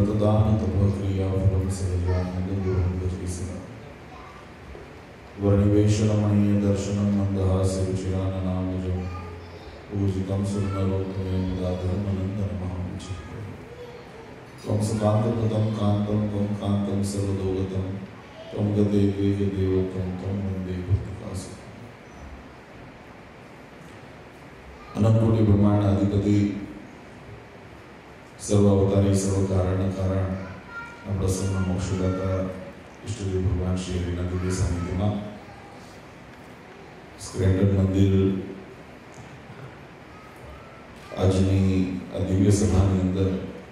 व्रतदान तपक्रिया फलम सहजानंद वर्णिवेशरमणीय दर्शनम मंदहास्य रुचिराननामजं पूजितं सुरनरोत्तमेन दाधर्मनन्दन महामुचिते त्वं सुकान्तप्रदं कान्तं त्वं कान्तं सर्वदोगतं त्वं गते वेगदेवतं त्वं वन्दे भक्तिकासं अनंतकोटि ब्रह्मांड अधिपति सर्वावतारी सर्व कारण कारण प्रसन्न मोक्षदाता इष्टदेव भगवान श्री हरिना दिव्य सानिध्यમાં સ્ક્રેન્ટન મંદિર આજની આ દિવ્ય સભાની અંદર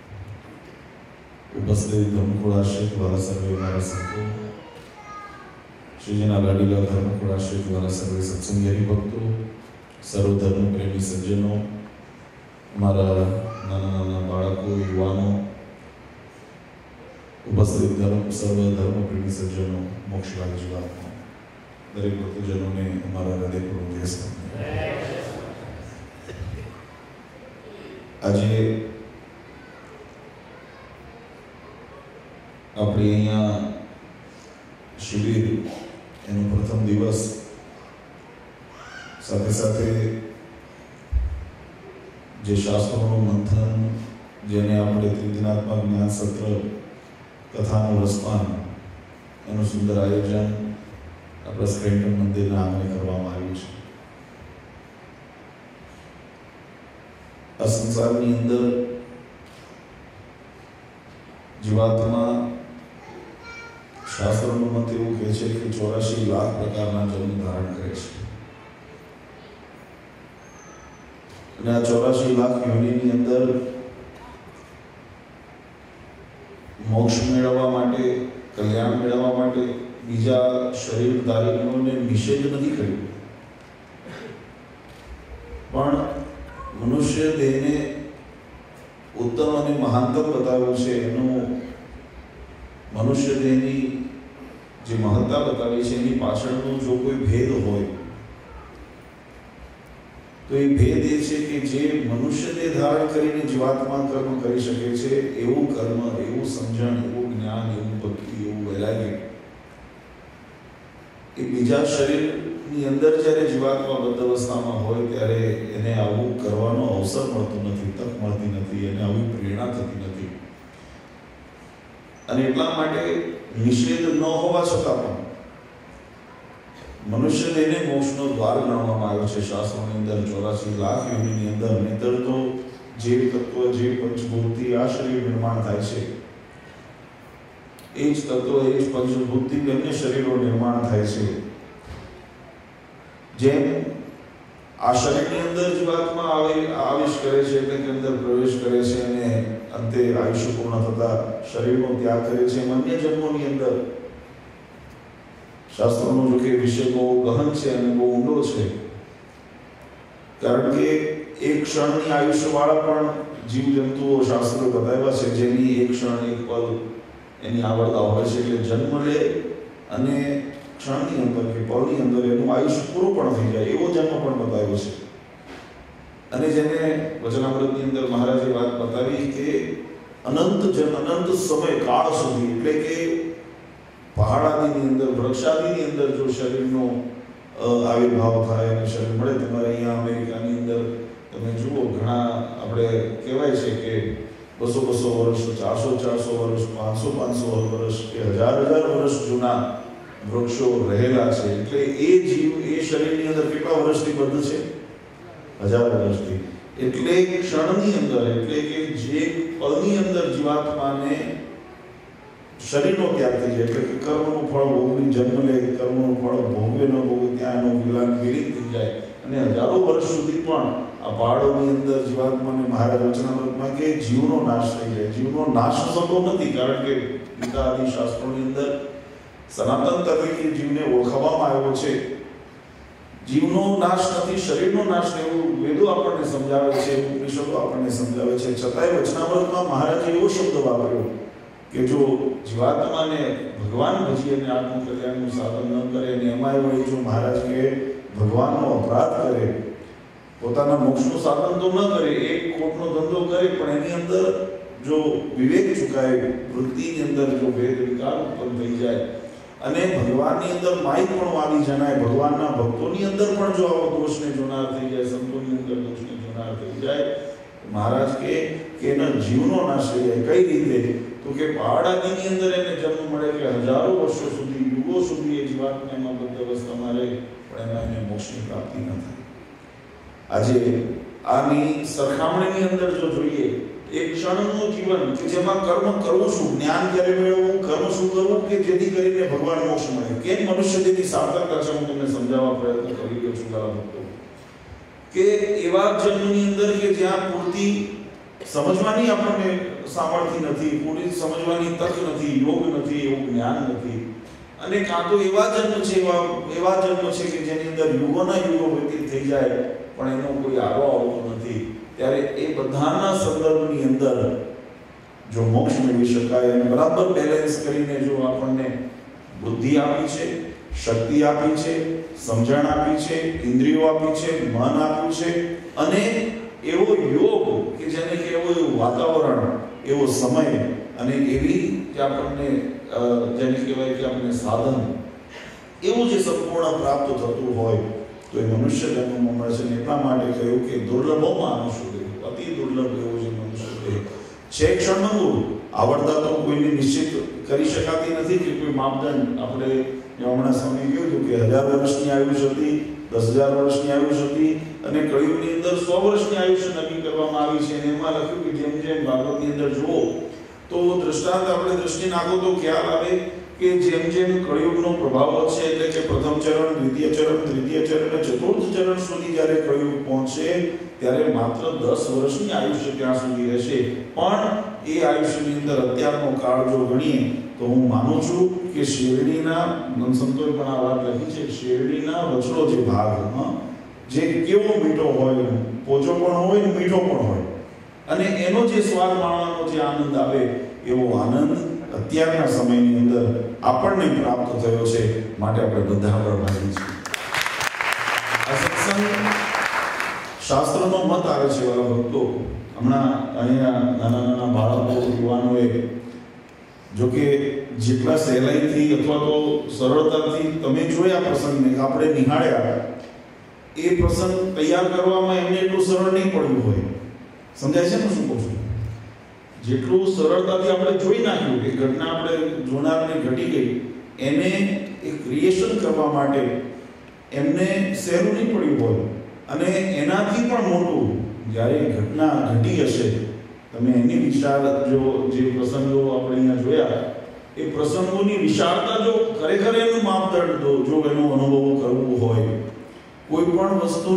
ઉપસ્થિત ધર્મકુળાશ્રિત વાળા સર્વે મારા સંતો, શ્રીજીના લાડીલા ધર્મકુળાશ્રિત વાળા સર્વે સત્સંગી હરિભક્તો, સર્વ ધર્મ પ્રેમી સજ્જનો, મારા નાના નાના બાળકો, યુવાનો, ઉપસ્થિત સર્વ ધર્મ પ્રેમી સજ્જનો, મોક્ષલાભી જીવાત્મા, દરેક ભક્તજનોને અમારા હૃદયપૂર્વક જય સ્વામી. આજે આપણે અહીંયા શિબિર એનો પ્રથમ દિવસ, સાથે સાથે જે શાસ્ત્રોનું મંથન, જેને આપણે ત્રિદિનાત્મક જ્ઞાન સત્ર, કથાનું રસપાન, એનું સુંદર આયોજન આપણા સ્ક્રેન્ટન મંદિરના આંગણે કરવામાં આવ્યું છે. આ સંસારની અંદર જીવાત્મા, શાસ્ત્રોનું મત એવું કહે છે કે 84 લાખ પ્રકારના જન્મ ધારણ કરે છે. અને આ 84 લાખ યોનિની અંદર મોક્ષ મેળવવા માટે, કલ્યાણ મેળવવા માટે બીજા શરીરધારીઓને નિષેધ નથી કર્યો, પણ મનુષ્ય દેહને ઉત્તમ અને મહાનતમ બતાવ્યું છે. એનું મનુષ્ય દેહની જે મહત્તા બતાવી છે એની પાછળનો જો કોઈ ભેદ હોય તો એ ભેદ એ છે કે જે મનુષ્ય દેહ ધારણ કરીને જીવાત્મા કર્મ કરી શકે છે, એવું કર્મ, એવું સમજણ, એવું જ્ઞાન, એવું ભક્તિ, એવું વૈરાગ્ય એ બીજા શરીરની અંદર જ્યારે જીવાત્મા બદ્ધ અવસ્થામાં હોય ત્યારે એને આવું કરવાનો અવસર મળતો નથી, તક મળતી નથી, એને આવી પ્રેરણા થતી નથી. અને એટલા માટે નિષેધ ન હોવા છતાં પણ મનુષ્ય દેહને મોક્ષનો દ્વાર ગણવામાં આવ્યો છે શાસ્ત્રોની અંદર. 84 લાખ યોનિની અંદર નહીતર તો જે તત્વ, જે પંચભૂતિ આ શરીર નિર્માણ થાય છે, એ જ તત્વ, એ જ પંચભૂતિ અન્ય શરીરો નિર્માણ થાય છે. જેમ આ શરીરની અંદર જીવાત્મા આવેશ કરે છે, એટલે કે અંદર પ્રવેશ કરે છે અને અંતે આયુષ્ય પૂર્ણ થતા શરીરનો ત્યાગ કરે છે, અન્ય જન્મોની અંદર શાસ્ત્રોનો જો કે વિષય બહુ ગહન છે અને બહુ ઊંડો છે, કારણ કે એક ક્ષણની આયુષ્યવાળા પણ જીવજંતુઓ શાસ્ત્રો બતાવ્યા છે જેની એક ક્ષણ, એક પલ એની આવડતા હોય છે. એટલે જન્મ લે અને ક્ષણની અંદર કે પળની અંદર એનું આયુષ્ય પૂરું પણ થઈ જાય એવો જન્મ પણ બતાવ્યો છે. અને જેને વચનામૃતની અંદર મહારાજે વાત બતાવી કે અનંત સમય કાળ સુધી, એટલે કે પહાડ આદિની અંદર, વૃક્ષ આદિની અંદર જો શરીરનો આવિર્ભાવ થાય અને શરીર મળે. તમારે અહીંયા અમેરિકાની અંદર તમે જુઓ, ઘણા આપણે કહેવાય છે કે 200 વર્ષ, 400 વર્ષ, 500 વર્ષ કે 1000 વર્ષ જૂના વૃક્ષો રહેલા છે. એટલે એ જીવ એ શરીરની અંદર કેટલા વર્ષથી બંધ છે? 1000 વર્ષથી. એટલે ક્ષણની અંદર, એટલે કે જે પળની અંદર જીવાત્માને શરીરનો ત્યાગ થઈ જાય, એટલે કે કર્મનું ફળ ભોગવી, જન્મ લે, કર્મનું ફળ ભોગવે ન ભોગવે, ત્યાં એનો વિલાન વિલીન થઈ જાય. અને હજારો વર્ષ સુધી પણ આ પહાડોની અંદર જીવાત્માને મહારાજ વચનામૃતમાં કે જીવનો નાશ થઈ જાય. જીવનો નાશ સંભવ નથી, કારણ કે ગીતા આદિ શાસ્ત્રોની અંદર સનાતન તરીકે જીવને ઓળખાવવામાં આવ્યો છે. જીવનો નાશ નથી, શરીરનો નાશ, એવું વેદો આપણને સમજાવે છે, ઉપનિષદો આપણને સમજાવે છે. છતાંય વચનામૃતમાં મહારાજે એવો શબ્દ વાપર્યો કે જો જીવાત્માને ભગવાન ભજી અને આત્મકલ્યાણનું સાધન ન કરે, અને એમાંય વળી જો મહારાજ કે ભગવાનનો અપરાધ કરે, પોતાના મોક્ષનું સાધન તો ન કરે, એક ખોટનો ધંધો કરે, પણ એની અંદર જો વિવેક ચૂકાય, વૃત્તિની અંદર જો ભેદ વિકાર ઉત્પન્ન થઈ જાય અને ભગવાનની અંદર માય પણ વાલી જણાય, ભગવાનના ભક્તોની અંદર પણ જો આવો દોષને જોનાર થઈ જાય, સંતોની અંદર દોષને જોનાર થઈ જાય, મહારાજ કે એના જીવનો નાશ થઈ જાય. કઈ રીતે? તો કે પહાડ આદિની અંદર એને જન્મ મળે કે હજારો વર્ષો સુધી, યુગો સુધી એ જીવાત્મા એમાં બદ્ધ અવસ્થામાં રહે, પણ એમાં એને મોક્ષની પ્રાપ્તિ ન થાય. આજે આની સરખામણીની અંદર જો જોઈએ, એક ક્ષણનું જીવન કે જેમાં કર્મ કરવું શું, જ્ઞાન ક્યારે મેળવવું, કર્મ શું કરવું કે જેથી કરીને ભગવાન મોક્ષ મળે, કેમ મનુષ્ય દેહની સાર્થકતા છે, હું તમને સમજાવવા પ્રયત્ન કરી રહ્યો છું મારા ભક્તો. કે એવા જન્મની અંદર કે જ્યાં પૂરતી સમજવાની આપણને સામર્થ્ય નથી, પૂરી સમજવાની તક નથી, યોગ નથી, એવું જ્ઞાન નથી, અને કાં તો એવા જન્મ છે કે જેની અંદર યુગોના યુગો વ્યતીત થઈ જાય પણ એનો કોઈ આરો આવતો નથી. ત્યારે એ બધાના સંદર્ભની અંદર જો મોક્ષ મેળવી શકાય અને બરાબર બેલેન્સ કરીને જો આપણને બુદ્ધિ આપી છે, શક્તિ આપી છે, સમજણ આપી છે, ઇન્દ્રિયો આપી છે, મન આપ્યું છે, અને એવો યોગ કે જેને કે એવું વાતાવરણ, એવો સમય અને એવી જે આપણને જેને કહેવાય કે આપણને સાધન, એવું જે સંપૂર્ણ પ્રાપ્ત થતું હોય તો એ મનુષ્ય જન્મમાં મળે છે. એટલા માટે કહ્યું કે દુર્લભમાં મનુષ્ય દેહ, અતિ દુર્લભ એવો જે મનુષ્ય દેહ છે. ક્ષણભંગુર, આવડતા તો કોઈને નિશ્ચિત કરી શકાતી નથી કે કોઈ માપદંડ. આપણે હમણાં સમય કહ્યું હતું કે 1000 વર્ષની આયુષ હતી, 10,000 વર્ષની આયુષ હતી, અને કળિયુગની અંદર 100 વર્ષની આયુષ્ય નક્કી કરવામાં આવી છે. અને એમાં લખ્યું કે જેમ જેમ ભાગવતની અંદર જુઓ તો દ્રષ્ટાંત આપણે દ્રષ્ટિ નાખો તો ખ્યાલ આવે કે જેમ જેમ કળિયુગનો પ્રભાવ છે, એટલે કે પ્રથમ ચરણ, દ્વિતીય ચરણ, તૃતીય ચરણ અને ચતુર્થ ચરણ સુધી જ્યારે કળિયુગ પહોંચે ત્યારે માત્ર 10 વર્ષની આયુષ્ય ત્યાં સુધી રહેશે. પણ એ આયુષ્યની અંદર અત્યારનો કાળ જો ગણીએ તો હું માનું છું કે શેરડીના, સંતોએ પણ આ વાત લખી છે, શેરડીના વચલો જે ભાગ જે કેવો મીઠો હોય, પોચો પણ હોય, મીઠો પણ હોય, અને એનો જે સ્વાદ માણવાનો જે આનંદ આવે, એવો આનંદ અત્યારના સમયની અંદર આપણને પ્રાપ્ત થયો છે. માટે આપણે બધા પ્રભાવી છીએ. આ સત્સંગ શાસ્ત્રનો મત આવે છે વાલા ભક્તો. હમણાં અહીંયા નાના બાળકો, યુવાનોએ જોકે જેટલા સહેલાઈથી અથવા તો સરળતાથી તમે જોયા પ્રસંગને, આપણે નિહાળ્યા, એ પ્રસંગ તૈયાર કરવામાં એમને એટલું સરળ નહીં પડ્યું હોય. સમજાય છે ને શું કહું છું? જેટલું સરળતાથી આપણે જોઈ નાખ્યું કે ઘટના આપણે જોનારને ઘટી ગઈ, એને એ ક્રિએશન કરવા માટે એમને સહેલું નહીં પડ્યું હોય. અને એનાથી પણ મોટું જ્યારે ઘટના ઘટી હશે, તમે એની વિશાળ જો જે પ્રસંગો આપણે અહીંયા જોયા, એ પ્રસંગોની વિશાળતા જો ખરેખર એનું માપદંડ જો એનો અનુભવ કરવો હોય, કોઈ પણ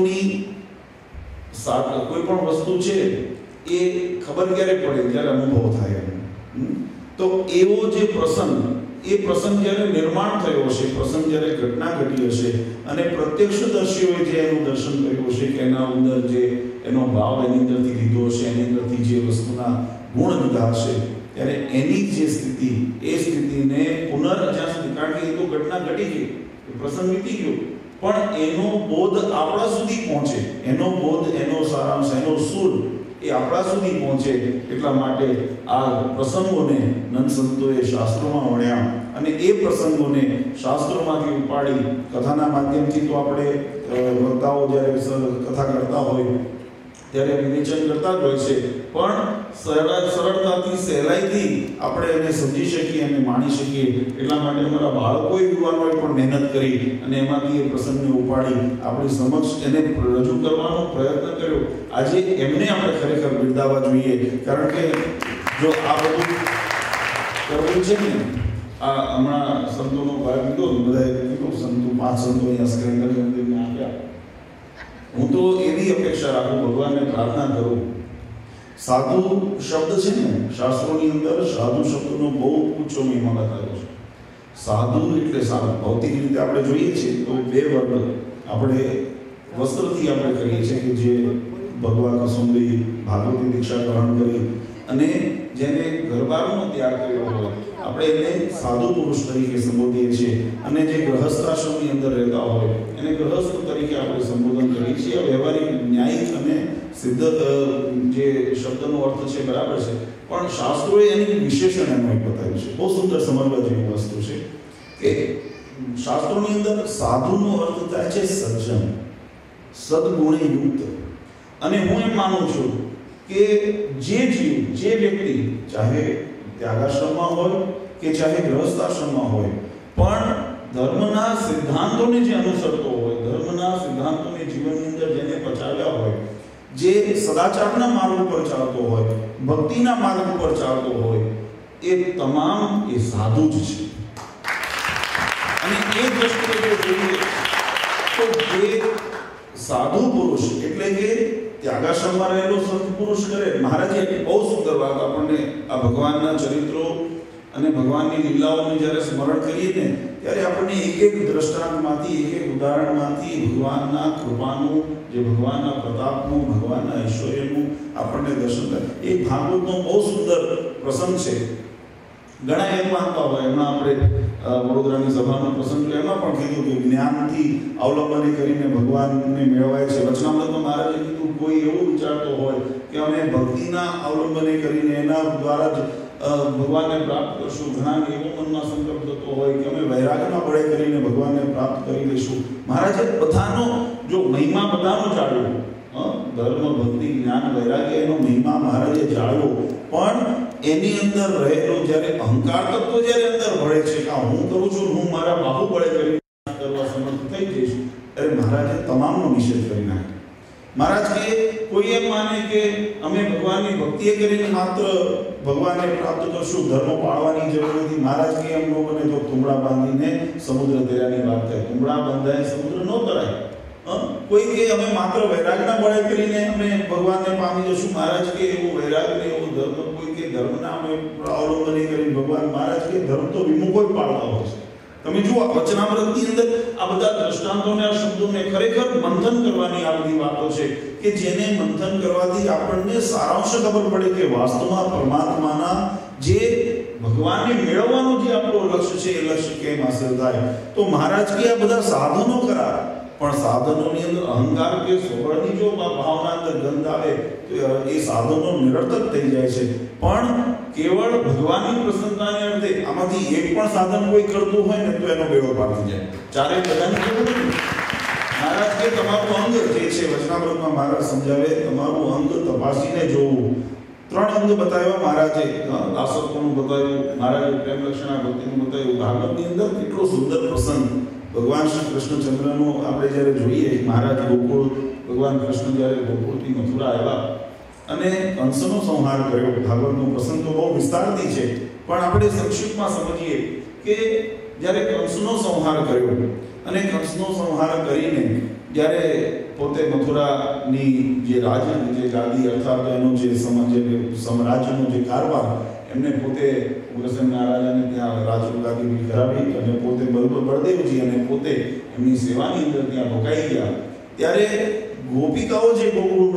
વસ્તુ છે એ ખબર ક્યારે પડે? જ્યારે અનુભવ થાય. તો એવો જે પ્રસંગ, એ પ્રસંગ જ્યારે નિર્માણ થયો હશે, પ્રસંગ જ્યારે ઘટના ઘટી હશે અને પ્રત્યક્ષદર્શીઓએ જે એનું દર્શન કર્યું હશે કે એના અંદર જે એનો ભાવ એની અંદરથી લીધો હશે, એની અંદરથી જે વસ્તુના ગુણ લીધા હશે, ત્યારે એની જે સ્થિતિ, એ સ્થિતિને જ્યાં સુધી, કારણ કે એ તો ઘટના ઘટી ગઈ, પ્રસંગ વીતી ગયો, પણ એનો બોધ આપણા સુધી પહોંચે, એનો બોધ, એનો સારાંશ, એનો સૂર એ આપણા સુધી પહોંચે. એટલા માટે આ પ્રસંગોને નંદ સંતોએ શાસ્ત્રોમાં વણ્યા અને એ પ્રસંગોને શાસ્ત્રોમાંથી ઉપાડી કથાના માધ્યમથી તો આપણે વક્તાઓ જ્યારે કથા કરતા હોય ત્યારે વિવેચન કરતા જ હોય છે, પણ સરળતાથી, સહેલાઈથી આપણે એને સમજી શકીએ અને માણી શકીએ. એટલા માટે અમારા બાળકોએ, યુવાનોએ પણ મહેનત કરી અને એમાંથી એ પ્રસંગને ઉપાડી આપણી સમક્ષ એને રજૂ કરવાનો પ્રયત્ન કર્યો. આજે એમને આપણે ખરેખર બિરદાવવા જોઈએ, કારણ કે જો આ બધું કરવું છે ને, આ હમણાં સંતોનો ભાગ લીધો, બધાએ કીધું, સંતો 5 સંતો અહીંયા સ્ક્રેન્ડર મંદિરને આપ્યા. હું તો એવી અપેક્ષા રાખું, ભગવાનને પ્રાર્થના કરું. સાધુ શબ્દ છે ને, શાસ્ત્રોની અંદર સાધુ શબ્દનો બહુ ઊંચો મહિમા બતાવ્યો છે. સાધુ એટલે સાધુ. ભૌતિક રીતે આપણે જોઈએ છીએ તો 2 વર્ગ આપણે વસ્ત્રથી આપણે કરીએ છીએ કે જે ભગવાન કસુંબી ભાગવતી દીક્ષા ગ્રહણ કરી અને જેને ગરબાનો ત્યાગ કર્યો હોય, આપણે એને સાધુ પુરુષ તરીકે સંબોધીએ છીએ. અને જે ગ્રહસ્થાશ્રમની અંદર રહેતા હોય એને ગ્રહસ્થ તરીકે આપણે સંબોધન કરીએ છીએ. વ્યવહારિક, ન્યાયિક અને સિદ્ધ જે શબ્દનો અર્થ છે બરાબર છે, પણ શાસ્ત્રોએ એની વિશેષણ એનું એક બતાવ્યું છે, બહુ સુંદર સમજવા જેવી વસ્તુ છે કે શાસ્ત્રોની અંદર સાધુનો અર્થ થાય છે સજ્જન, સદગુણે યુક્ત. અને હું એમ માનું છું કે જે જીવ, જે વ્યક્તિ, ચાહે ત્યાગાશ્રમમાં હોય કે ચાહે ગૃહસ્થાશ્રમમાં હોય, પણ ધર્મના સિદ્ધાંતોને જે અનુસરતો હોય, ધર્મના સિદ્ધાંતોને જીવનની અંદર જેને પચાવ્યા હોય, જે સદાચારના માર્ગ ઉપર ચાલતો હોય, ભક્તિના માર્ગ ઉપર ચાલતો હોય, એ તમામ એ સાધુ જ છે. અને એ દ્રષ્ટિએ જો જોઈએ તો જે સાધુ પુરુષ એટલે કે ત્યાગાશ્રમમાં રહેલો સંત પુરુષ કરે. મહારાજે બહુ સુંદર વાત આપણને આ ભગવાનના ચરિત્રો અને ભગવાનની લીલાઓને જ્યારે સ્મરણ કરીએ ને ત્યારે આપણને એક એક દ્રષ્ટાંતમાંથી, એક એક ઉદાહરણમાંથી ભગવાનના કૃપાનું, જે ભગવાનના પ્રતાપનું, ભગવાનના ઐશ્વર્યનું આપણને દર્શન થાય. એક ભાગવતનો બહુ સુંદર પ્રસંગ છે. ઘણા એમ માનતા હોય, એમાં આપણે વડોદરાની સભાનો પ્રસંગ એમાં પણ કીધું કે જ્ઞાનથી અવલંબન કરીને ભગવાનને મેળવાય છે. વચનામૃતમાં મહારાજે કીધું કોઈ એવું વિચારતો હોય કે અમે ભક્તિના અવલંબને કરીને એના દ્વારા જ ભગવાનને પ્રાપ્ત કરશું, ઘણા એવો મનમાં સંકલ્પ થતો હોય કે અમે વૈરાગના બળે કરીને ભગવાનને પ્રાપ્ત કરી લઈશું. મહારાજે બધાનો જો મહિમા બધાનો જાળવ્યો, ધર્મ, ભક્તિ, જ્ઞાન, વૈરાગ્ય એનો મહિમા મહારાજે જાળવ્યો, પણ એની અંદર રહેલો જ્યારે અહંકાર તત્વ જ્યારે અંદર ભળે છે કે હું કરું છું, હું મારા બાહુબળે કરી કરવા સમર્થ થઈ જઈશ, ત્યારે મહારાજે તમામનો નિષેધ કરી નાખ્યો. મહારાજ કે કોઈ એમ માને કે અમે ભગવાનની ભક્તિ કરીને માત્ર ભગવાનને પ્રાપ્ત કરશું, ધર્મ પાળવાની જરૂર નથી. મહારાજ કે એમ ન બને તો તુંબડા બાંધીને સમુદ્ર તર્યાની વાત થાય. તુંબડા બંધાય સમુદ્ર ન તરાય. કોઈ કે અમે માત્ર વૈરાગના બળે કરીને અમે ભગવાનને પામી જશું. મહારાજ કે એવું વૈરાગ ને એવું ધર્મ, કોઈ કે ધર્મના અમે અવલંબન કરીને ભગવાન. મહારાજ કે ધર્મ તો વિમુખો જ પાળતા હોય છે. તમે જુઓ વચનામૃતની અંદર આ બધા દ્રષ્ટાંતોને, આ શબ્દોને ખરેખર મંથન કરવાની આ બધી વાતો છે કે જેને મંથન કરવાથી આપણને સારાંશ ખબર પડે કે વાસ્તવમાં પરમાત્માના જે ભગવાનને મેળવવાનું જે આપણો લક્ષ્ય છે એ લક્ષ્ય કેમ હાંસલ થાય. તો મહારાજ કે આ બધા સાધનો ખરા, પણ સાધનોની અંદર અહંકાર કે સ્વરની જો ભાવના અંદર ગંધ આવે તો એ સાધનો નિરર્થક થઈ જાય છે. પણ કેવળ ભગવાનની પ્રસન્નતાને અર્થે આમાંથી એક પણ સાધન કોઈ કરતું હોય ને તો એનો બેડો પાર થઈ જાય. ચારે બધાને કેવું નથી. મહારાજ કે તમારું અંગ જે છે, વચનામૃતમાં મહારાજ સમજાવે, તમારું અંગ તપાસીને જોવું. 3 અંગ બતાવ્યા મહારાજે. દાસત્વનું બતાવ્યું મહારાજે, પ્રેમ લક્ષણા ભક્તિનું બતાવ્યું. ભાગવતની અંદર કેટલો સુંદર પ્રસંગ ભગવાન શ્રી કૃષ્ણચંદ્રનો આપણે જ્યારે જોઈએ, મહારાજ ગોકુળ, ભગવાન કૃષ્ણ જ્યારે ગોકુળથી મથુરા આવ્યા અને કંસનો સંહાર કર્યો. ભાગવતનો પ્રસંગ તો બહુ વિસ્તારથી છે, પણ આપણે સંક્ષિપ્તમાં સમજીએ કે જ્યારે કંસનો સંહાર કર્યો અને કંસનો સંહાર કરીને જ્યારે પોતે મથુરાની જે રાજ્યની જે ગાદી અર્થાત એનો જે સામ્રાજ્યનો જે કારભાર એમને પોતે ઉગ્રસેનના રાજાને ત્યાં રાજગાદી કરાવી અને પોતે બળદેવજી અને પોતે એમની સેવાની અંદર ત્યાં રોકાઈ ગયા. ત્યારે ગોપિકાઓ જે ગોકુળ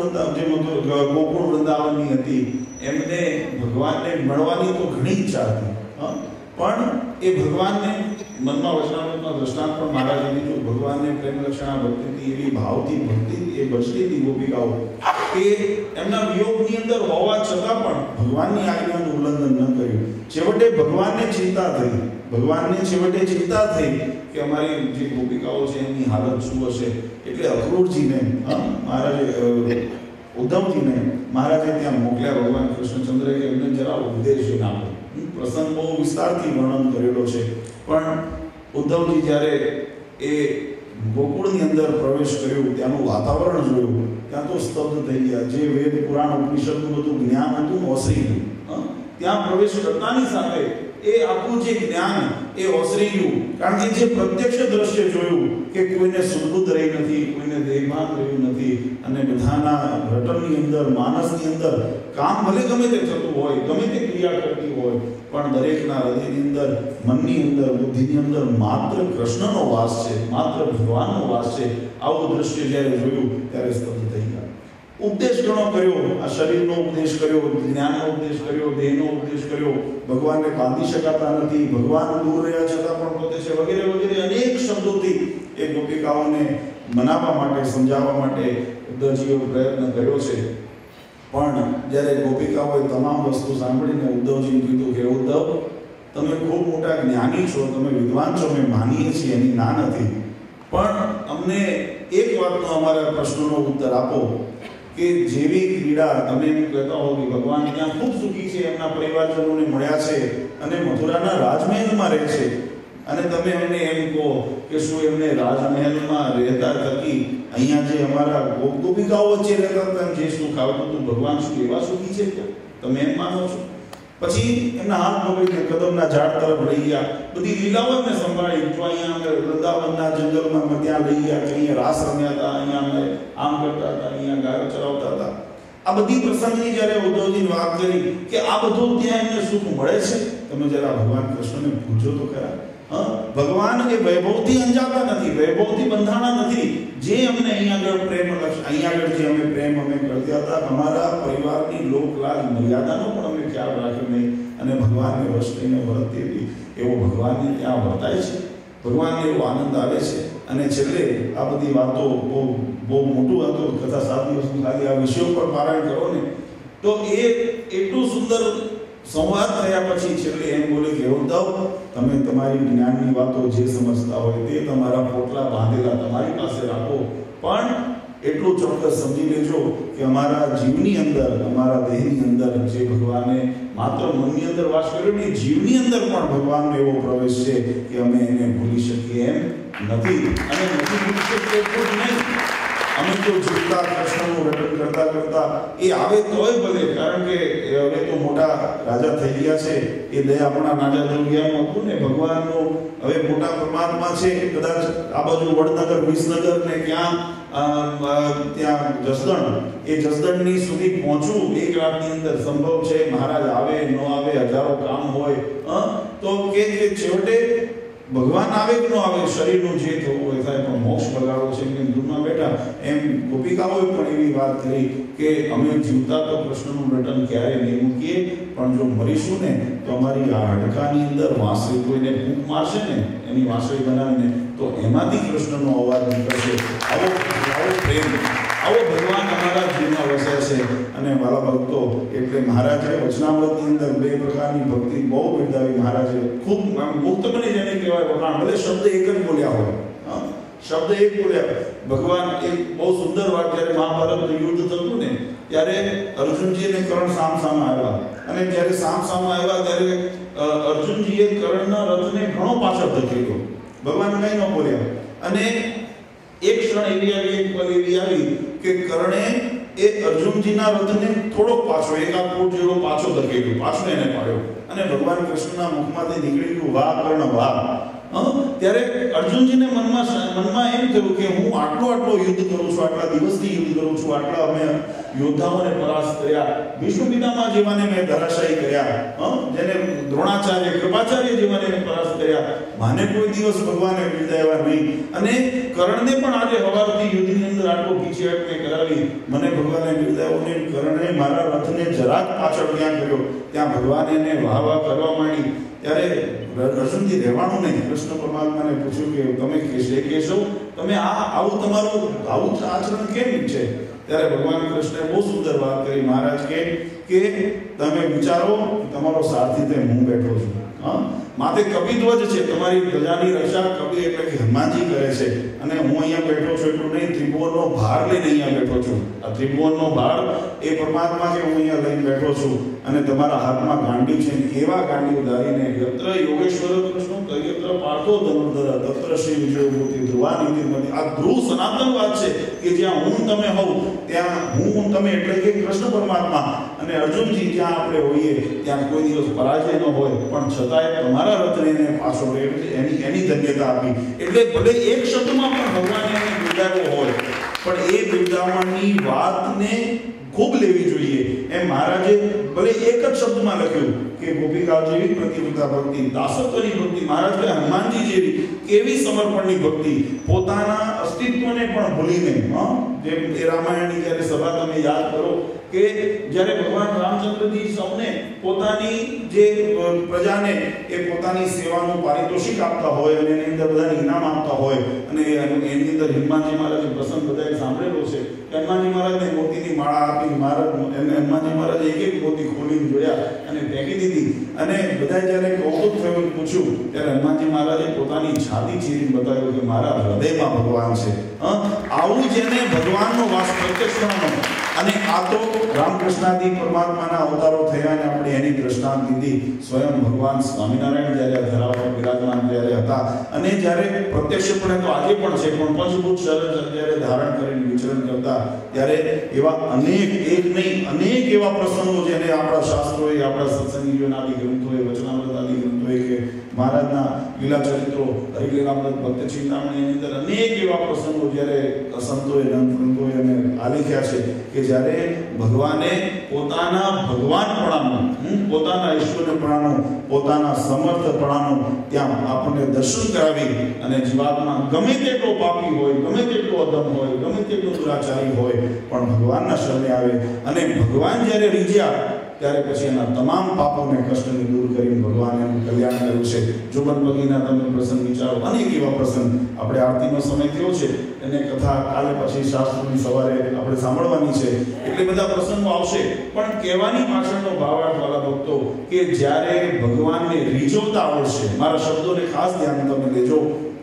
વૃંદાવનની હતી એમને ભગવાનને મળવાની તો ઘણી ઈચ્છા હતી, પણ એ ભગવાનને મનમાં વચનામૃતના દ્રષ્ટાંત પણ મહારાજે દીધું. ભગવાનને પ્રેમ લક્ષણા ભક્તિથી એવી ભાવથી ભક્તિ એ બચતી હતી ગોપિકાઓ કે એમના વિયોગની અંદર હોવા છતાં પણ ભગવાનની આજ્ઞાનું ઉલ્લંઘન ન કર્યું. છેવટે ભગવાનને ચિંતા થઈ, ભગવાનને છેવટે ચિંતા થઈ કે અમારી જે ગોપિકાઓ છે એની હાલત શું હશે. એટલે અક્રૂરજીને મહારાજે, ઉદ્ધવજીને મહારાજે ત્યાં મોકલ્યા. ભગવાન કૃષ્ણચંદ્રે કે એમને જરા ઉપદેશ આપો. પ્રસંગ બહુ વિસ્તારથી વર્ણન કરેલો છે, પણ ઉદ્ધવજી જ્યારે એ ગોકુળની અંદર પ્રવેશ કર્યો, ત્યાંનું વાતાવરણ જોયું, ત્યાં તો સ્તબ્ધ થઈ ગયા. જે વેદ પુરાણ ઉપનિષદનું બધું જ્ઞાન હતું ઓસરી ગયું. ત્યાં પ્રવેશ કરતાની સાથે એ આખું જે જ્ઞાન એ ઓસરી ગયું. કારણ કે જે પ્રત્યક્ષ દ્રશ્ય જોયું કે કોઈને સુબુદ્ધ રહી નથી, કોઈને દેહભાન રહ્યું નથી, અને બધાના રટનની અંદર, માનસની અંદર કામ ભલે ગમે તે થતું હોય, ગમે તે ક્રિયા કરતી હોય, પણ દરેકના હૃદયની અંદર, મનની અંદર, બુદ્ધિની અંદર માત્ર કૃષ્ણનો વાસ છે, માત્ર ભગવાનનો વાસ છે. આવું દ્રશ્ય જ્યારે જોયું ત્યારે સ્તબ્ધ થઈ ગયા. ઉપદેશ ઘણો કર્યો, આ શરીરનો ઉપદેશ કર્યો, જ્ઞાનનો ઉપદેશ કર્યો, દેહનો ઉપદેશ કર્યો. ભગવાનને બાંધી શકાતા નથી, ભગવાન દૂર રહ્યા છતાં પણ પોતે છે, વગેરે વગેરે અનેક શબ્દોથી એ ગોપિકાઓને મનાવવા માટે, સમજાવવા માટે ઉદ્ધવજીએ પ્રયત્ન કર્યો છે. પણ જ્યારે ગોપિકાઓએ તમામ વસ્તુ સાંભળીને ઉદ્ધવજીને કીધું કે ઉદ્ધવ, તમે ખૂબ મોટા જ્ઞાની છો, તમે વિદ્વાન છો, અમે માનીએ છીએ, એની ના નથી, પણ અમને એક વાતનો અમારા પ્રશ્નનો ઉત્તર આપો કે જેવી ક્રીડા તમે એમ કહેતા હો કે ભગવાન ત્યાં ખૂબ સુખી છે, એમના પરિવારજનોને મળ્યા છે અને મથુરાના રાજમહેલમાં રહે છે, અને તમે એમને એમ કહો કે શું એમને રાજમહેલમાં રહેતા થકી અહીંયા જે અમારા ગોપિકાઓ વચ્ચે રહેતા હતા જે સુખ આવતું હતું, ભગવાન શું એવા સુખી છે કે તમે એમ માનો છો? પછી એમના હાથ પકડીને કદમના ઝાડ તરફ લઈ ગયા, બધી લીલાઓ એમને સંભાળી, જો અહીંયા અમે વૃંદાવનના જંગલમાં ત્યાં લઈ ગયા કે અહીંયા રાસ રમ્યા હતા, અહીંયા અમે આમ કરતા હતા, અહીંયા ગાયો ચરાવતા હતા. આ બધી પ્રસંગની જ્યારે ઉદ્ધવજીને વાત કરી કે આ બધું ત્યાં એમને સુખ મળે છે, તમે જરા ભગવાન કૃષ્ણને પૂછો તો ખરા. ભગવાન એ વૈભવથી અંજાતા નથી, વૈભવથી બંધાણા નથી. જે અમને અહીંયા આગળ પ્રેમ, અહીંયા આગળ જે અમે પ્રેમ અમે કરતા હતા, અમારા પરિવારની લોકલાજ મર્યાદાનો પણ અમે ખ્યાલ રાખ્યો નહીં, અને ભગવાનને વશ થઈને વર્તતી હતી એવો ભગવાનને ત્યાં વર્તાય છે, ભગવાનને એવો આનંદ આવે છે. અને છેલ્લે આ બધી વાતો બહુ મોટું હતું, કથા 7 દિવસનું ખાલી આ વિષયો પર પારાયણ કરો ને તો એ એટલું સુંદર સંવાદ થયા પછી છેલ્લે એમ બોલે કે ઉદ્ધવ, તમે તમારી જ્ઞાનની વાતો જે સમજતા હોય તે તમારા પોટલા બાંધેલા તમારી પાસે રાખો, પણ એટલું ચોક્કસ સમજી લેજો કે અમારા જીવની અંદર, અમારા દેહની અંદર જે ભગવાને માત્ર મનની અંદર વાસ કર્યો ને, જીવની અંદર પણ ભગવાનનો એવો પ્રવેશ છે કે અમે એને ભૂલી શકીએ એમ નથી. અને નથી ભૂલી શકીએ એટલું જ નહીં, અમે તો જીવતા કૃષ્ણનું રટન કરતા કરતા એ આવે તોય ભલે, કારણ કે હવે તો મોટા રાજા થઈ ગયા છે, એ દયા આપણા નાજા દરમિયાન હતું ને, ભગવાનનો હવે મોટા પરમાત્મા છે, કદાચ આ બાજુ વડનગર, વિસનગર ને ત્યાં જસદણ, એ જસદણની સુધી પહોંચવું 1 રાતની અંદર સંભવ છે. મહારાજ આવે ન આવે, હજારો કામ હોય, તો કે છેવટે ભગવાન આવે કે ન આવે, શરીરનું જે થવું હોય થાય, પણ મોક્ષ બગાડો છે કે દૂરમાં બેઠા. એમ ગોપિકાઓએ પણ એવી વાત કરી કે અમે જીવતા તો કૃષ્ણનું રટન ક્યારેય નહીં મૂકીએ, પણ જો મરીશું ને તો અમારી આ હાડકાની અંદર વાંસળી કોઈને ફૂંક મારશે ને, એની વાંસળી બનાવીને, તો એમાંથી કૃષ્ણનો અવાજ નીકળશે. આવો પ્રેમ, આવો ભગવાન અમારા જીવનમાં વસે છે. અને મારા ભક્તો, એટલે મહારાજે વચનામૃતની અંદર 2 પ્રકારની ભક્તિ બહુ બિરદાવી. મહારાજે ખૂબ મુક્ત બની જેને કહેવાય વખાણ, ભલે શબ્દ એક જ બોલ્યા હોય, શબ્દ એક બોલ્યા. ભગવાન એક બહુ સુંદર વાત, જ્યારે મહાભારતનું યુદ્ધ થતું ને ત્યારે અર્જુનજી અને કર્ણ સામ આવ્યા, અને જ્યારે સામ આવ્યા ત્યારે અર્જુનજીએ કર્ણના રથને ઘણો પાછળ ધકેલ્યો, ભગવાન કંઈ ન બોલ્યા. અને એક ક્ષણ એવી આવી, એક પલ એવી આવી કે કર્ણે એ અર્જુનજીના રથને થોડોક પાછો, 1 ફૂટ જેવો પાછો ધકેલ્યો, પાછો એને પાડ્યો, અને ભગવાન કૃષ્ણના મુખમાંથી નીકળી ગયું, વાહ કર્ણ વાહ. ત્યારે અર્જુનજીને મનમાં એમ થયું કે હું આટલો યુદ્ધ કરું છું, આટલા દિવસથી યુદ્ધ કરું છું, આટલા અમે યોદ્ધાઓને પરાસ્ત કર્યા, વિષ્ણુ પિતામહ જેવાને મેં ધરાશાયી કર્યા, જેને દ્રોણાચાર્ય, કૃપાચાર્ય જેવાને મેં પરાસ્ત કર્યા, મને કોઈ દિવસ ભગવાને બિરદાવ્યા નહીં. અને કર્ણને પણ આજે હવારથી યુદ્ધની અંદર આટલો પીછેહટ મેં કરાવી, મને ભગવાને બિરદાવ્યો નહીં. કર્ણે મારા રથને જરાક પાછળ ક્યાં કર્યો, ત્યાં ભગવાને એને વાહ કરવા માંડી. ત્યારે અર્જુનજી રહેવાનું નહીં, કૃષ્ણ પરમાત્માને પૂછ્યું કે તમે કેશવ, તમે આવું તમારું આવું આચરણ કેમ છે? ત્યારે ભગવાન કૃષ્ણે બહુ સુંદર વાત કરી. મહારાજ કે તમે વિચારો, તમારો સારથી તે હું બેઠો છું, માથે કપિધ્વજ છે, તમારી પ્રજાની રક્ષા કપિ એટલે કે હનુમાનજી કરે છે, અને હું અહીંયા બેઠો છું એટલું નહીં, ત્રિભુવનનો ભાર લઈને અહીંયા બેઠો છું. આ ત્રિભુવનનો ભાર એ પરમાત્મા કે હું અહીંયા લઈને બેઠો છું, અને તમારા હાથમાં ગાંડી છે, એવા ગાંડી ઉધારીને યત્ર યોગેશ્વર કૃષ્ણ યત્ર પાર્થો ધનુર્ધર તત્ર શ્રી વિજયમૂર્તિ ધ્રુવાનીતિર્મતિ. આ ધ્રુવ સનાતન વાત છે કે જ્યાં હું તમે હોવ ત્યાં હું તમે એટલે કે કૃષ્ણ પરમાત્મા અને અર્જુનજી જ્યાં આપણે હોઈએ ત્યાં કોઈ દિવસ પરાજય ન હોય, પણ છતાંય તમારા રથને પાછો એની ધન્યતા આપી. એટલે ભલે એક શબ્દમાં પણ ભગવાને એને બિરદાવ્યો હોય, પણ એ બિરદાવવાની વાતને ખૂબ લેવી જોઈએ. એમ મહારાજે ભલે એક જ શબ્દમાં લખ્યું કે ગોપિકા જેવી પ્રતિવૃત્તા ભક્તિ, દાસત્વની ભક્તિ, મહારાજ હનુમાનજી જેવી કેવી સમર્પણની ભક્તિ, પોતાના અસ્તિત્વને પણ ભૂલીને, જેમ એ રામાયણની જ્યારે સભા તમે યાદ કરો કે જ્યારે ભગવાન રામચંદ્રજી સૌને પોતાની જે પ્રજાને એ પોતાની સેવાનું પારિતોષિક આપતા હોય અને એની અંદર બધાને ઇનામ આપતા હોય, અને એની અંદર હનુમાનજી મહારાજે પ્રસંગ બધાએ સાંભળેલો છે છે કે હનુમાનજી મહારાજને મોતીની માળા આપી મહારાજ હનુમાનજી મહારાજે એક એક મોતી ખોલીને જોયા અને ફેંકી દીધી. અને બધા જ્યારે કૌતુક થયું પૂછ્યું ત્યારે હનુમાનજી મહારાજે પોતાની છાતી ચીરીને બતાવ્યું કે મારા હૃદયમાં ભગવાન છે. આવું જેને ભગવાનનો વાસ પ્રત્યક્ષ અને આ તો રામકૃષ્ણાદી પરમાત્માના અવતારો થયા અને આપણે એની દ્રષ્ટાંત દીધી. સ્વયં ભગવાન સ્વામિનારાયણ જ્યારે ધરા પર બિરાજમાન જ્યારે હતા અને જ્યારે પ્રત્યક્ષપણે તો આજે પણ છે પણ પંચભૂત શરીર જ્યારે ધારણ કરીને વિચરણ કરતા ત્યારે એવા અનેક એક નહીં અનેક એવા પ્રસંગો જેને આપણા શાસ્ત્રોએ આપણા સત્સંગીઓના આદિ ગ્રંથોએ વચનામૃત આદિ ગ્રંથોએ કે મહારાજના લીલા ચરિત્રો હરિલીલામૃત ભક્ત ચિંતામણીની અંદર અનેક એવા પ્રસંગો જ્યારે સંતોએ ગ્રંથોએ અને આલેખ્યા છે કે જ્યારે ભગવાને પોતાના ભગવાનપણાનું પોતાના ઈશ્વરપણાનું પોતાના સમર્થપણાનું ત્યાં આપણને દર્શન કરાવી અને જીવાત્મા ગમે તેટલો પાપી હોય ગમે તેટલો અધમ હોય ગમે તેટલો દુરાચારી હોય પણ ભગવાનના શરણે આવે અને ભગવાન જ્યારે રીઝ્યા ત્યારે પછી એના તમામ પાપોને કષ્ટને દૂર કરીને ભગવાને એનું કલ્યાણ કર્યું છે. જોબન બગીના તમે પ્રસંગ વિચારો અનેક એવા પ્રસંગ આપણે આરતીનો સમય થયો છે એને કથા કાલે પછી શાસ્ત્રોની સવારે આપણે સાંભળવાની છે એટલે બધા પ્રસંગો આવશે પણ કહેવાની પાછળનો ભાવાર્થ વાળા ભક્તો કે જ્યારે ભગવાનને રીઝવતા આવડશે મારા શબ્દોને ખાસ ધ્યાન તમે લેજો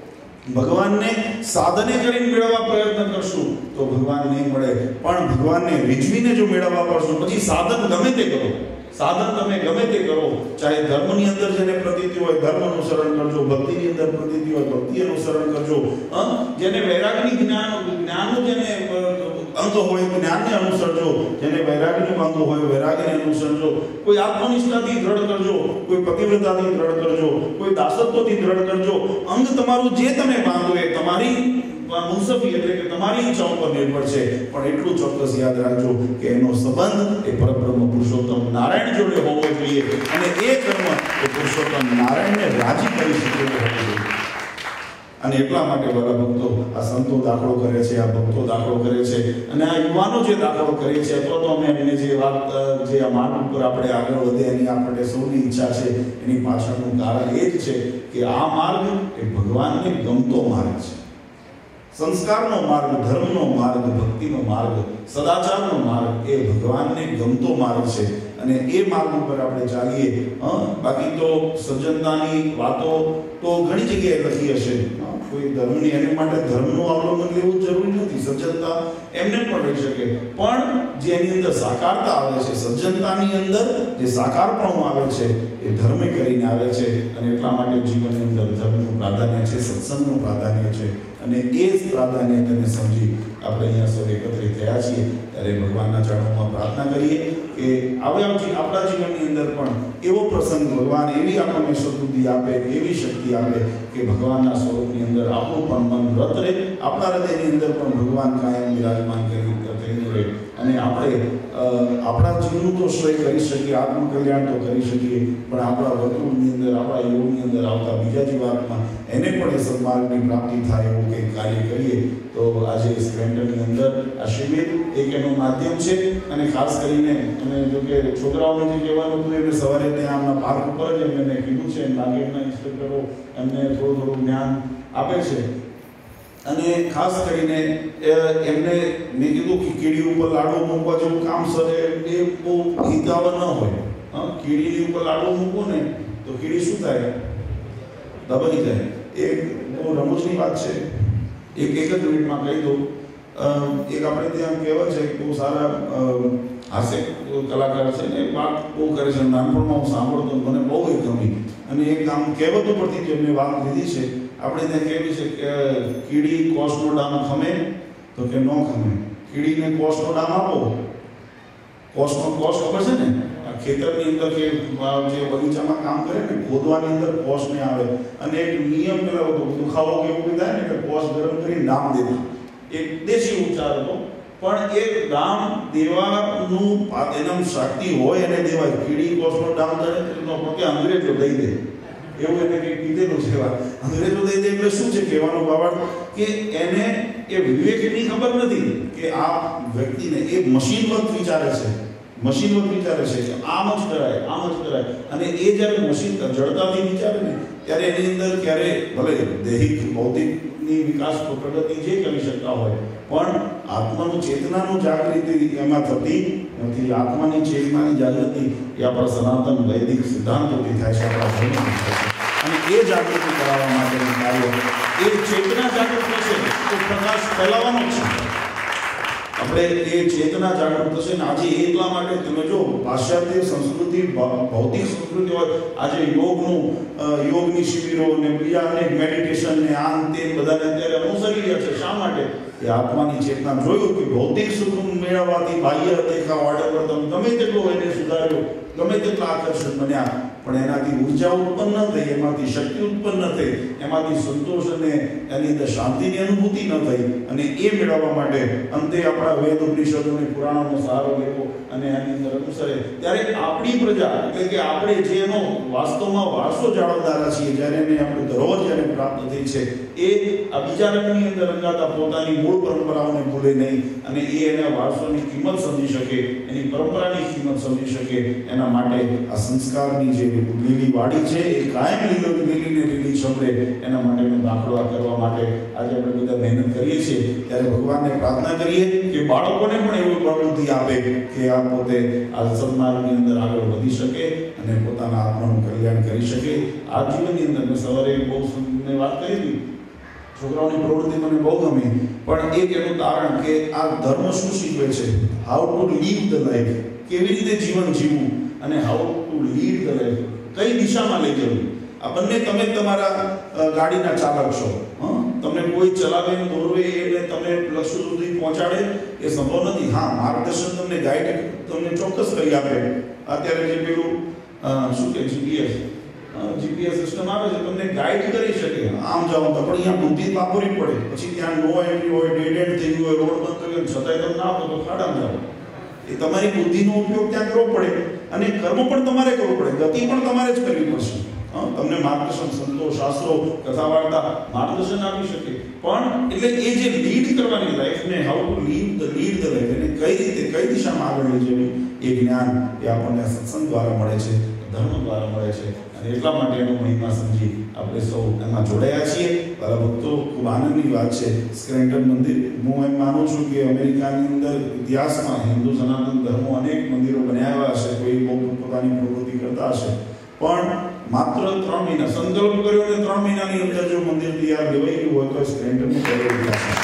ભગવાનને સાધને કરીને મેળવવા પ્રયત્ન કરશું તો ભગવાન નહીં મળે પણ ભગવાનને રીઝવીને જો મેળવવા પડશું પછી સાધન ગમે તે કરો સાધન તમે ગમે તે કરો ચાહે ધર્મની અંદર જેને પ્રતીતિ હોય ધર્મ અનુસરણ કરજો ભક્તિની અંદર પ્રતીતિ હોય ભક્તિ અનુસરણ કરજો જેને વૈરાગની જ્ઞાનનું જેને અંગ હોય જ્ઞાનને અનુસરજો જેને વૈરાગનું અંગ હોય વૈરાગને અનુસરજો કોઈ આત્મનિષ્ઠાથી દ્રઢ કરજો કોઈ પતિવ્રતાથી દ્રઢ કરજો કોઈ દાસત્વથી દ્રઢ કરજો અંગ તમારું જે તમે બાંધો એ તમારી મુસફી એટલે કે તમારી ઈચ્છાઓ પર નિર્ભર છે પણ એટલું ચોક્કસ યાદ રાખજો કે એનો સંબંધ એ પરબ્રહ્મ પુરુષોત્તમ નારાયણ જોડે હોવો જોઈએ અને એ કર્મ એ પુરુષોત્તમ નારાયણને રાજી કરી શકે હોવો જોઈએ. અને એટલા માટે વાલા ભક્તો આ સંતો દાખલો કરે છે આ ભક્તો દાખલો કરે છે અને આ યુવાનો જે દાખલો કરે છે અથવા તો અમે એમને જે વાત જે આ માર્ગ ઉપર આપણે આગળ વધે એની આપણે સૌની ઈચ્છા છે એની પાછળનું કારણ એ જ છે કે આ માર્ગ એ ભગવાનને ગમતો માર્ગ છે. સંસ્કારનો માર્ગ ધર્મનો માર્ગ ભક્તિનો માર્ગ સદાચારનો માર્ગ એ ભગવાનને ગમતો માર્ગ છે અને એ માર્ગ ઉપર આપણે ચાલીએ. બાકી તો સજ્જનતાની વાતો તો ઘણી જગ્યાએ લખી હશે કોઈ ધર્મની એને માટે ધર્મનું અવલંબન લેવું જરૂરી નથી સજ્જનતા એમને પણ રહી શકે પણ જે એની અંદર સાકારતા આવે છે સજ્જનતાની અંદર જે સાકારપણું આવે છે એ ધર્મ કરીને આવે છે અને એટલા માટે જીવનની અંદર ધર્મનું પ્રાધાન્ય છે સત્સંગનું પ્રાધાન્ય છે અને એ જ પ્રાધાન્યતાને સમજી આપણે અહીંયા સૌ એકત્રિત થયા છીએ ત્યારે ભગવાનના ચરણોમાં પ્રાર્થના કરીએ કે આપણા જીવનની અંદર પણ એવો પ્રસંગ ભગવાન એવી આપણને સદબુદ્ધિ આપે એવી શક્તિ આપે કે ભગવાનના સ્વરૂપની અંદર આપણું પણ મન રત રહે આપણા હૃદયની અંદર પણ ભગવાન કાયમ વિરાજમાન થઈને રહે અને આપણે આપણા જીવનનું તો શ્રેય કરી શકીએ આત્મકલ્યાણ તો કરી શકીએ પણ આપણા વર્તુળની અંદર આપણા યોગની અંદર આવતા બીજા જીવાત્મા એને પણ એ સન્માર્ગની પ્રાપ્તિ થાય એવું કંઈક કાર્ય કરીએ તો આજે સ્પ્લેન્ડરની અંદર આ શિબિર એક એનું માધ્યમ છે અને ખાસ કરીને અને જો કે છોકરાઓને જે કહેવાનું હતું એમને સવારે ત્યાં આમના પાર્ક ઉપર જ એમને કીધું છે નાગેટના ઇન્સ્પેક્ટરો એમને થોડું જ્ઞાન આપે છે અને ખાસ કરીને એમને મેં કીધું કે કીડી ઉપર લાડુ મૂકવા જેવું કામ સરે એ બહુ હિતાવહ ન હોય. કીડીની ઉપર લાડુ મૂકો ને તો કીડી શું થાય દબાઈ જાય. એ બહુ રમૂજની વાત છે. એક જ મિનિટમાં કહી દઉં એક આપણે ત્યાં કહેવાય છે કે બહુ સારા હાસ્ય કલાકાર છે ને વાત બહુ કરે છે નાનપણમાં હું સાંભળતો મને બહુ એ ગમી અને એક આમ કહેવતો પરથી જ એમને વાત લીધી છે આપણે ત્યાં કહેવી છે કે કીડી કોસનો ડામ ખમે તો કે ન ખમે કીડીને કોસનો ડામ આપો કોસ ખબર છે ને ખેતરની અંદર કે જે બગીચામાં કામ કરે ને ખોદવાની અંદર કોસને આવે અને એક નિયમ પેલો હતો દુખાવો કે એવું થાય ને એટલે કોસ ગરમ કરી ડામ દેતા એક દેશી ઉપચાર હતો પણ એ ડામ દેવાનું એના શક્તિ હોય એને દેવાય કીડી કોસનો ડામ દે તો પોતે અંગ્રેજો દઈ દે એવું એને કંઈક કીધેલું છે. અંગ્રેજો દઈ દે એટલે શું છે કહેવાનો ભાવાર્થ કે એને એ વિવેકની ખબર નથી કે આ વ્યક્તિને એ મશીનવત વિચારે છે કે આમ જ કરાય અને એ જ્યારે મશીન જડતાથી વિચારે ને ત્યારે એની અંદર ક્યારે ભલે દૈહિક ભૌતિકની વિકાસ પ્રગતિ જે કરી શકતા હોય પણ આત્માનું ચેતનાનું જાગૃતિ એમાં થતી નથી. આત્માની ચેતનાની જાગૃતિ એ આપણા સનાતન વૈદિક સિદ્ધાંતોથી થાય છે, આપણા ધર્મથી થાય છે. અને એ જાગૃતિ કરાવવા માટેનું કાર્ય, એ ચેતના જાગૃત થશે તો પ્રકાશ ફેલાવવાનો છે. આપણે એ ચેતના જાગૃત થશે ને આજે એટલા માટે તમે જો પાશ્ચાત્ય સંસ્કૃતિ, ભૌતિક સંસ્કૃતિ હોય, આજે યોગની શિબિરો ને બીજા અનેક મેડિટેશન ને આમ તે બધાને અત્યારે અનુસરી રહ્યા છે. શા માટે? એ આત્માની ચેતના જોયું કે ભૌતિક સુખ મેળવવાથી બાહ્ય દેખાવ વાડે તમે ગમે તેટલો એને સુધાર્યો, ગમે તેટલા આકર્ષણ બન્યા, પણ એનાથી ઉર્જા ઉત્પન્ન ન થઈ, એમાંથી શક્તિ ઉત્પન્ન ન થઈ, એમાંથી સંતોષ અને એની અંદર શાંતિની અનુભૂતિ ન થઈ. અને એ મેળવવા માટે અંતે આપણા વેદ ઉપનિષદો અને પુરાણોનો સહારો લેવો અને એની અંદર અનુસરે, ત્યારે આપણી પ્રજા એટલે કે આપણે જે એનો વાસ્તવમાં વારસો જાળવનારા છીએ, જ્યારે એને આપણે ધરોહર જ્યારે પ્રાપ્ત થઈ છે, એ આ બીજા રંગની અંદર રંગાતા પોતાની મૂળ પરંપરાઓને ભૂલે નહીં અને એ એના વારસોની કિંમત સમજી શકે, એની પરંપરાની કિંમત સમજી શકે. એના માટે આ સંસ્કારની જે લીલી વાડી છે એ કાયમ લીલી છમરે, એના માટેનો દાખલો કરવા માટે આજે આપણે બધા મહેનત કરીએ છીએ. ત્યારે ભગવાનને પ્રાર્થના કરીએ કે બાળકોને પણ એવી પ્રવૃત્તિ આપે કે આ પોતે આ સન્માર્ગની અંદર આગળ વધી શકે અને પોતાના આત્માનું કલ્યાણ કરી શકે. આ જીવનની અંદર મેં સવારે બહુ મેં વાત કરી હતી, છોકરાઓની પ્રવૃત્તિ મને બહુ ગમી, પણ એક એનું તારણ કે આ ધર્મ શું શીખવે છે, how to live the life, કેવી રીતે જીવન જીવવું અને how to lead the life, કઈ દિશામાં લઈ જવું. આ બંને તમે તમારા ગાડીના ચાલક છો. તમને કોઈ ચલાવે દોરવે એટલે તમે લક્ષ્ય સુધી પહોંચાડે એ સંભવ નથી. હા, માર્ગદર્શન તમને ગાઈડ તમને ચોક્કસ કરી આપે. અત્યારે જે પેલું શું કે જીપીએસ સિસ્ટમ આવે છે, તમને ગાઈડ કરી શકે, આમ જાઓ તો, પણ અહીંયા બુદ્ધિ વાપરવી પડે. પછી ત્યાં નો એન્ટ્રી હોય, ડેડ એન્ડ થઈ ગયું હોય, રોડ બંધ થઈ ગયો, છતાંય તમે ના આપો તો ખાડામાં જાઓ. એ તમારી બુદ્ધિનો ઉપયોગ ત્યાં કરવો પડે અને કર્મ પણ તમારે કરવું પડે, ગતિ પણ તમારે જ કરવી પડશે. તમને માર્ગદર્શન સંતો, શાસ્ત્રો, કથા વાર્તા માર્ગદર્શન આપી શકે, પણ એટલે એ જે લીડ કરવાની લાઈફને, how to lead the life, એને કઈ રીતે કઈ દિશામાં આગળ લઈ જવી, એ જ્ઞાન એ આપણને સત્સંગ દ્વારા મળે છે, ધર્મ દ્વારા મળે છે. અને એટલા માટે એનો મહિમા સમજી આપણે સૌ એમાં જોડાયા છીએ. મારા ભક્તો, ખૂબ આનંદની વાત છે. સ્ક્રેન્ટન મંદિર, હું એમ માનું છું કે અમેરિકાની અંદર ઇતિહાસમાં હિન્દુ સનાતન ધર્મો અનેક મંદિરો બનાવ્યા હશે, કોઈ બહુ પોતાની પ્રવૃત્તિ કરતા હશે, પણ માત્ર 3 મહિના સંકલ્પ કર્યો અને 3 મહિનાની અંદર જો મંદિર તૈયાર લેવાઈ ગયું હોય તો સ્ક્રેન્ટનનું પહેલો ઇતિહાસ છે.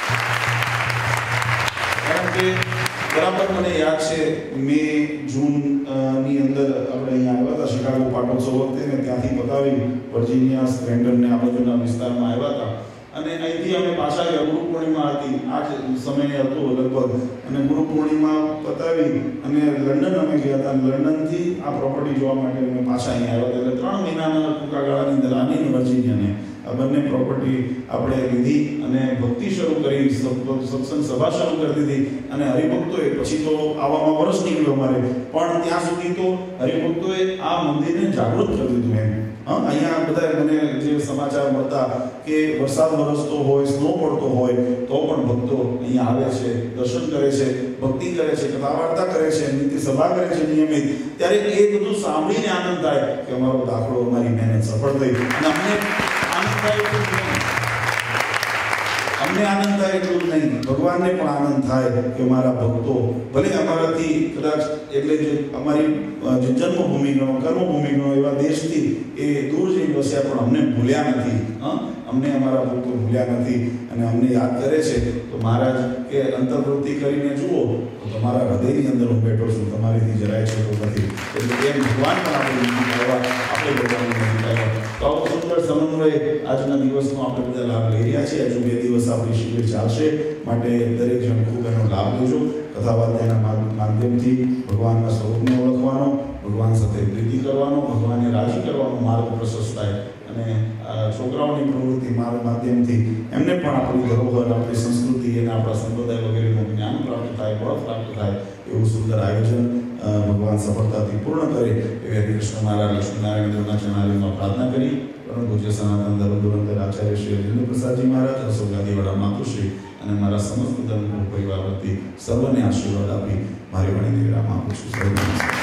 કારણ કે બરાબર મને યાદ છે, મે જૂન ની અંદર આપણે અહીંયા આવ્યા હતા શિકાગો પાટોત્સવ વખતે, ને ત્યાંથી પતાવી વર્જિનિયા, સ્ક્રેન્ટન ને આ બાજુના વિસ્તારમાં આવ્યા હતા. અને અહીંથી અમે પાછા ગયા, ગુરુ પૂર્ણિમા હતી, આ જ સમયે હતો લગભગ, અને ગુરુ પૂર્ણિમા પતાવી અને લંડન અમે ગયા હતા. લંડનથી આ પ્રોપર્ટી જોવા માટે અમે પાછા અહીંયા આવ્યા હતા. એટલે 3 મહિનાના ટૂંકા ગાળાની અંદર આની વર્જિનિયાને આ બંને પ્રોપર્ટી આપણે લીધી અને ભક્તિ શરૂ કરી, સત્સંગ સભા શરૂ કરી દીધી. અને હરિભક્તોએ પછી તો આવામાં વર્ષ નીકળ્યો અમારે, પણ ત્યાં સુધી તો હરિભક્તોએ આ મંદિરને જાગૃત કરી દીધું એમ. અહીંયા બધા મને જે સમાચાર મળતા કે વરસાદ વરસતો હોય, સ્નો પડતો હોય, તો પણ ભક્તો અહીંયા આવે છે, દર્શન કરે છે, ભક્તિ કરે છે, કથા વાર્તા કરે છે, નિત્ય સભા કરે છે નિયમિત. ત્યારે એ બધું સાંભળીને આનંદ થાય કે અમારો દાખલો, અમારી મહેનત સફળ થઈ. અને અમને આનંદ થાય એટલું જ નહીં, અમને આનંદ થાય એટલું જ નહીં, ભગવાનને પણ આનંદ થાય કે મારા ભક્તો ભલે અમારાથી કદાચ એટલે જે અમારી જે જન્મભૂમિ ગણો, કર્મભૂમિ ગણો, એવા દેશથી એ દૂર જઈ વસ્યા, પણ અમને ભૂલ્યા નથી. અમને અમારા ભક્તો ભૂલ્યા નથી અને અમને યાદ કરે છે. તો મહારાજ કે અંતર્વૃત્તિ કરીને જુઓ તો તમારા હૃદયની અંદર હું બેઠો છું, તમારીથી જરાય છોટો નથી. એટલે એમ ભગવાન પણ આપણે ભગવાનને તો આવો સુંદર સમન્વય આજના દિવસનો આપણે બધા લાભ લઈ રહ્યા છીએ. હજુ 2 દિવસ આપણી શિબિર ચાલશે, માટે દરેક જણ ખૂબ એનો લાભ લેજો. કથા વાર્તાના માધ્યમથી ભગવાનના સ્વરૂપને ઓળખવાનો, ભગવાન સાથે પ્રીતિ કરવાનો, ભગવાનને રાજી કરવાનો માર્ગ પ્રશસ્ત થાય. અને છોકરાઓની પ્રવૃત્તિ માધ્યમથી એમને પણ આપણી ધરોહર, આપણી સંસ્કૃતિ અને આપણા સંપ્રદાય વગેરેનું જ્ઞાન પ્રાપ્ત થાય, બળ પ્રાપ્ત થાય, એવું સુંદર આયોજન ભગવાન સફળતાથી પૂર્ણ કરે એવી હરિકૃષ્ણ મહારાજ લક્ષ્મીનારાયણ દેવના ચરણારવિંદમાં પ્રાર્થના કરી. પરમ પૂજ્ય સનાતન ધર્મ ધુરંધર આચાર્ય શ્રી રાજેન્દ્ર પ્રસાદજી મહારાજ, અશોકાદીવાળા માતુશ્રી અને મારા સમસ્ત ધર્મ પરિવાર વતી સર્વને આશીર્વાદ આપી મારી વાણીને વિરામ આપું છું. સર્વને